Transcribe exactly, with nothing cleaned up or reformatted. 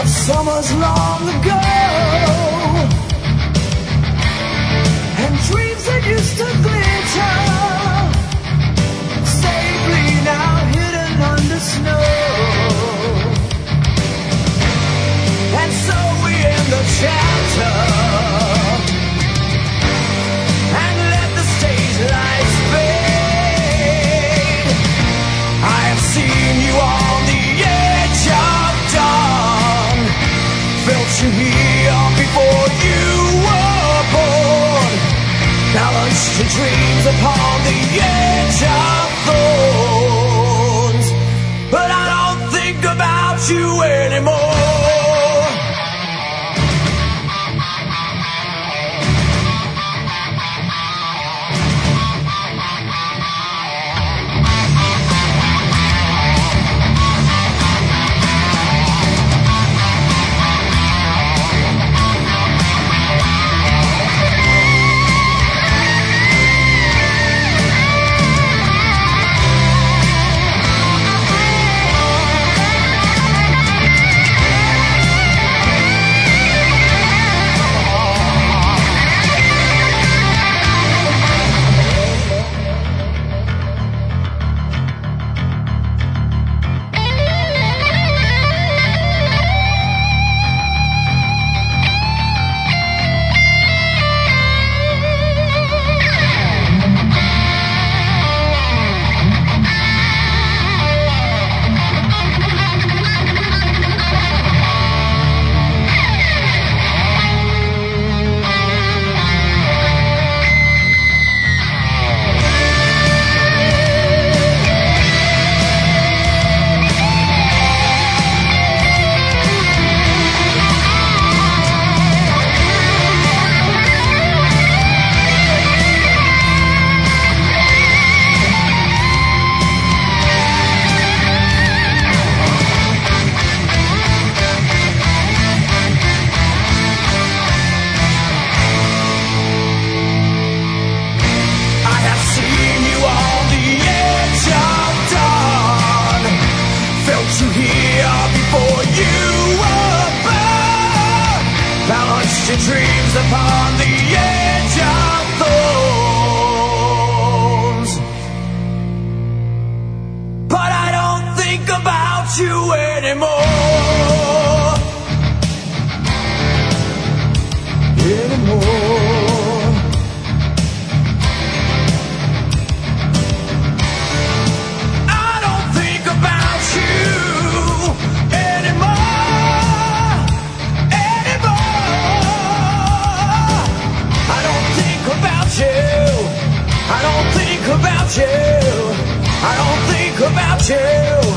of summers long ago, and dreams that used to glitter, safely now hidden under snow. And so we end the chapter and let the stage lights fade. I have seen you on the edge of dawn, felt you here before you were born, balanced your dreams upon the edge of thorns. But I don't think about you anymore. Your dreams upon the edge of thorns, but I don't think about you anymore, anymore. I don't think about you anymore, anymore. I don't think about you. I don't think about you. I don't think about you.